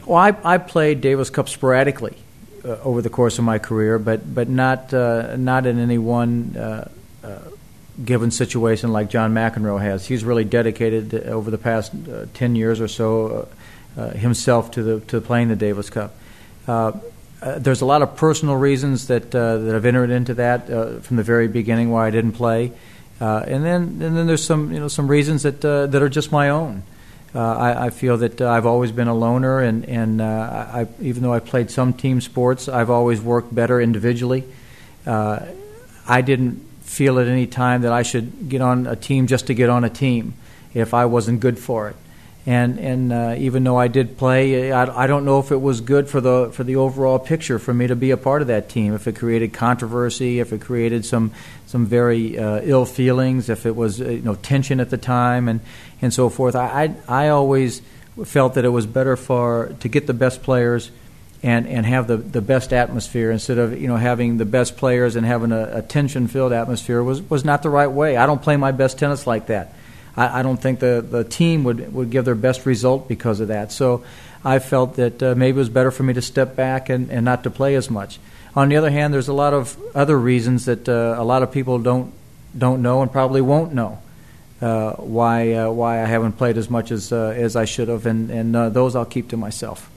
Well, I played Davis Cup sporadically over the course of my career, but not in any one given situation like John McEnroe has. He's really dedicated over the past 10 years or so himself to playing the Davis Cup. There's a lot of personal reasons that have entered into that from the very beginning why I didn't play, and then there's some reasons that are just my own. I feel that I've always been a loner, and even though I played some team sports, I've always worked better individually. I didn't feel at any time that I should get on a team just to get on a team if I wasn't good for it. And even though I did play, I don't know if it was good for the overall picture for me to be a part of that team. If it created controversy, if it created some very ill feelings, if it was tension at the time, and so forth. I always felt that it was better to get the best players and have the best atmosphere instead of having the best players and having a tension-filled atmosphere was not the right way. I don't play my best tennis like that. I don't think the team would give their best result because of that. So I felt that maybe it was better for me to step back and not to play as much. On the other hand, there's a lot of other reasons that a lot of people don't know and probably won't know why I haven't played as much as I should have, and those I'll keep to myself.